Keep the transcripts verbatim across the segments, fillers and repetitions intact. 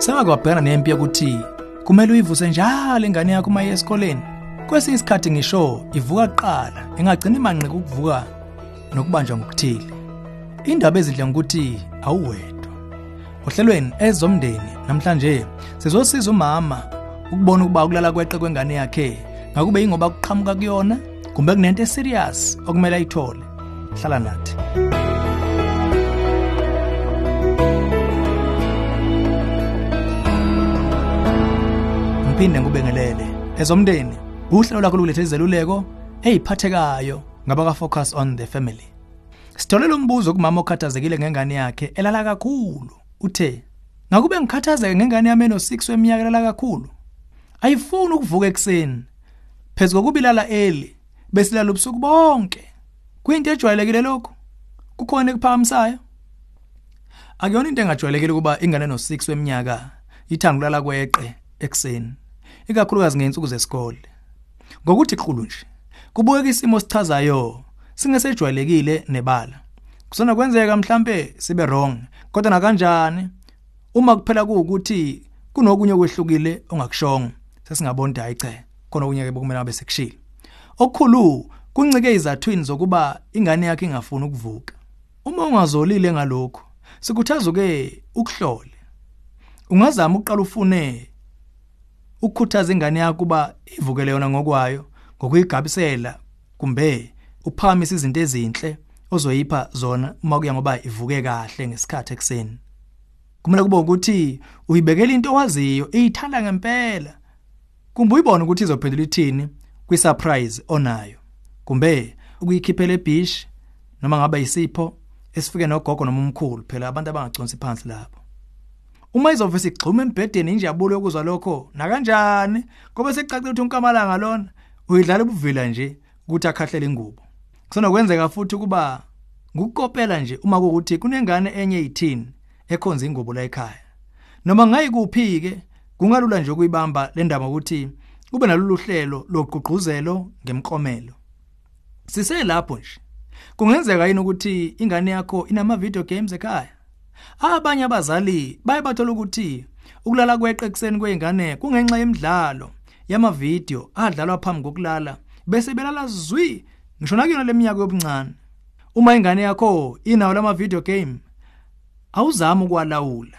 Sangakwabhekana nempi yokuthi kumele uyivuse njalo ingane yakho uma esikoleni. Kwesinye isikhathi ngisho ivuka kuqala, ingagcina imanqika ukuvuka nokubanjwa ngokuthile. Indaba ezidla ngokuthi awuwedwa. Ohlelweni ezomndeni namhlanje sizosiza umama ukubona ukuba ukulala kweqe kwengane yakhe ngakube ingoba kuqhamuka kuyona kumbe kunento eserious okumele ayithole. Hlala nathi. Ngiphinde ngikubengelele ezomndeni uhlelo lakho lulethe izeluleko eziphathekayo ngabaka focus on the family. Sitholela umbuzo kumama okhathazekile ngengane yakhe elala kakhulu. Uthe, ngakube ngikhathazeke ngengane yami eno six weminyaka elala kakhulu. Ayifuni ukuvuka ekseni. Phezulu kokubilala early besilala ubusuku bonke. Kuyinto ejwayelekile lokho. Kukhona ekuphakamisayo. Akuyona into engajwayelekile kuba ingane no six weminyaka ithanga ukulala kweqe ekseni. Ikakhulukazi ngezinsuku zesikole. Ngokuthi iqhulu nje. Kubukeka isimo sichazayo singesejwayelekile nebala. Kusona kwenzeka mhlambe sibe wrong, kodwa na kanjani uma kuphela kuukuthi kunokunye okwehlukile ongakushongo sesingabona hayi cha khona okunye ke bokumele abe sekushila. Okukhulu kuncike izathwini zokuba ingane yakhe ingafuni ukuvuka. Uma ungazolile ngalokho sikuthazuke ukuhlole. Ungazama uqala ufune ukukhuthaza ingane yakho kuba ivukele yona ngokwayo ngokuyigabisela kumbe uphakamisa izinto ezinhle ozoyipha zona uma kuya ngoba ivuke kahle ngesikhathi ekseni. Kumele kube ukuthi uyibekela into owaziyo eyithanda ngempela. Kumbe uyibona ukuthi izophendula ithini kwi surprise onayo. Kumbe ukuyikhiphela ebish noma ngaba isipho esifike nogogo noma umkhulu phela abantu abangaconsi phansi lapho. Uma izovese igxuma embhedeni injabulo yokuzwa lokho na kanjani ngoba sekucacile ukuthi unkamalanga lona uyidlala ubuvila nje ukuthi akhahlele ingubo. Kusona kwenzeka futhi kuba ngukopela nje uma ukuthi kunengane enye eighteen ekhonza ingubo la ekhaya. Noma ngayikuphi ke kungalula nje ukuyibamba le ndaba ukuthi kube nalolu hlelo loqhuquzelo ngemqomelo. Sise lapho nje. Kungenzeka yini ukuthi ingane yakho inama video games ekhaya? Abanye abazali baye bathola ukuthi ukulala kweqe ekseni kwengane kungenxa yemidlalo yama video adlalwa phambi kokulala bese belala zwi ngisho nakuyona leminyaka yobuncane. Uma ingane yakho inawo lama video game awuzama ukwalawula.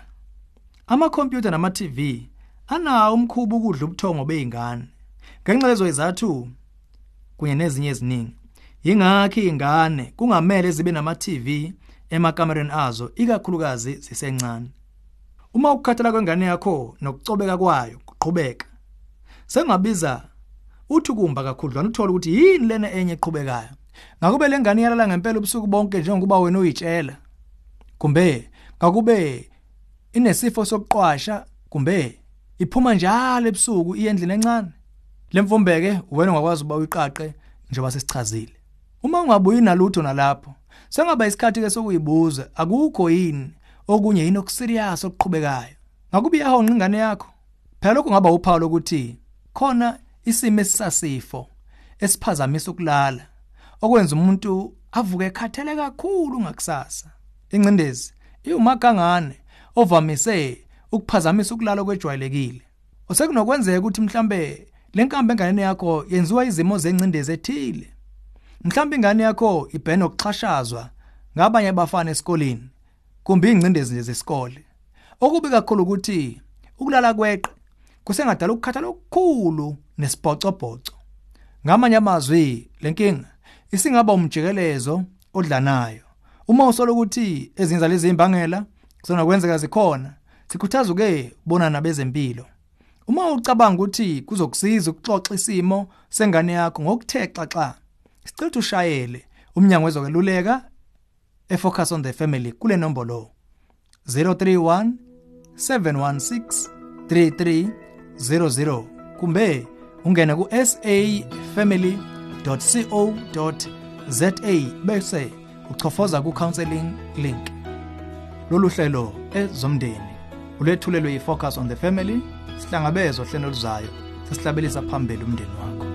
Ama computer nama T V anawo umkhubu ukudla ubuthongo beingane. Ngenxa lezo izathu kunye nezinye eziningi. Yingakho ingane kungamele zibe nama T V emakamereni azo ikakhulukazi zisencane. Uma ukukhathala kwengane yakho nokucobeka kwayo kuqhubeka. Sengabiza uthi kumba kakhudlwana uthola ukuthi yini lena enye eqhubekayo. Ngakube lengane yalala ngempela ubusuku bonke njengoba wena uyitshela. Kumbe ngakube inesifo sokuqwasha kumbe iphuma njalo ebusuku iyendlini encane. Lemfumbeke wena ungakwazi uba uyiqaqe njengoba sesichazile. Uma ungabuyi nalutho nalapho sengaba isikhathi ke sokuyibuza akukho yini okunye yini okuserious okuqhubekayo. Ngakube iyahonqa ingane yakho. Phela lokho ngaba uphawu lokuthi khona isimo esisasifo esiphazamisa ukulala okwenza umuntu avuke ekhathele kakhulu ngakusasa. Ingcindezi iwumakangane ovamise ukuphazamisa ukulala kwejwayelekile. Osekunokwenzeka ukuthi mhlambe lenkambe engane yakho yenziwa izimo zencindezi ethile. Mhlambe ingane yakho ibhena ukuxhashazwa ngabanye abafana esikoleni kumbe ingcindezi zesikole. Okubi kakhulu ukuthi ukulala kweqe kusengadala ukukhathala okukhulu nesibhocobhoco. Ngamanye amazwi lenkinga isingaba umjikelezo odlanayo. Uma usola ukuthi ezinza lezi imbangela kusona kwenzeka zikhona sikhuthaza ke bona nabezempilo. Uma ucabanga ukuthi kuzokusiza ukuxoxa isimo sengane yakho ngokuthe xaxa sicela ushayele umnyango wezokweluleka efocus on the family kule nombolo zero three one seven one six three three zero zero kumbe ungene ku s a family dot co dot za bese uchofoza ku counseling link. Lolu hlelo ezomndeni ulethulelwe yi Focus on the Family sihlangabezwe hlelo luzayo sesihlabelisa phambili umndeni wakho.